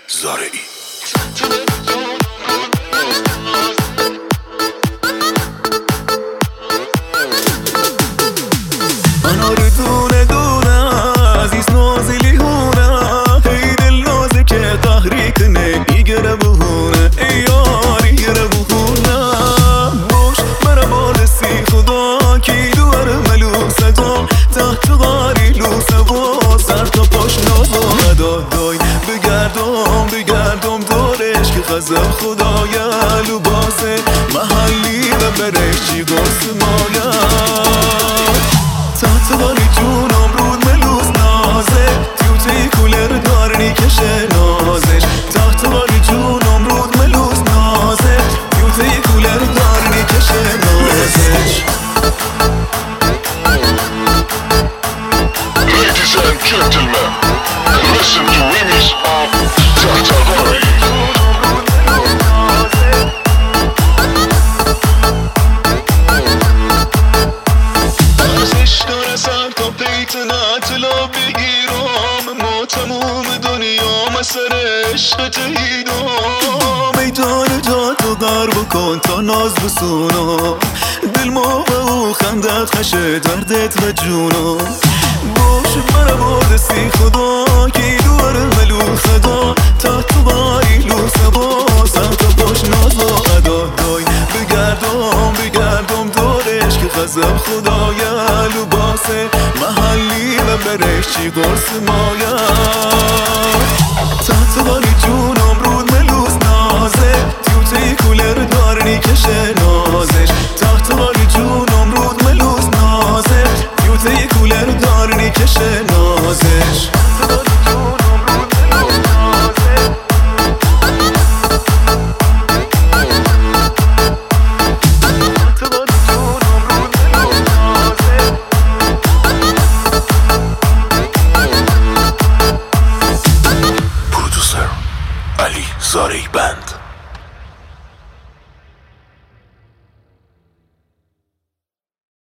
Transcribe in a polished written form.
زارعی. انا رو دونه دونه عزیز نازلی هونه هی دل نازه که قهری کنه ایگره بهونه ای یاری گره بهونه باش برا بالسی خدا کی دوار ملوسه دا تحت غاری لوسه و سر تا پاش نازا دای بگردم دورش که خزم خدای لباسه محلی و برش چی گست مایه تحت غاری جونم رود ملوس نازه تیوتی کولر دارنی کشه نازش تحت غاری جونم رود ملوس نازه تیوتی کولر دارنی کشه نازش. Ladies and gentlemen, listen to remix of تحت غاری. ارزش داره سر تا پیت نطلا بگیرم ما تموم دنیا مسر عشق تهیدم میدان جاتو در بکن تا ناز بسونم دل موقع او خندت خشه دردت و جونم باش برا بادستی خدا کی دوار ملو خدا تا تو باری لوسه با سر تا باش نازا دای بگردم دورش که خزم خدای لباسه محلی و برش چی گرس مایه تحت غاری جونم رود ملوس نازه تیوتی کولر دارنی کشه نازش تحت غاری جونم رود ملوس نازه تیوتی کولر دارنی کشه نازش. پرودوسر علی زارعی بند.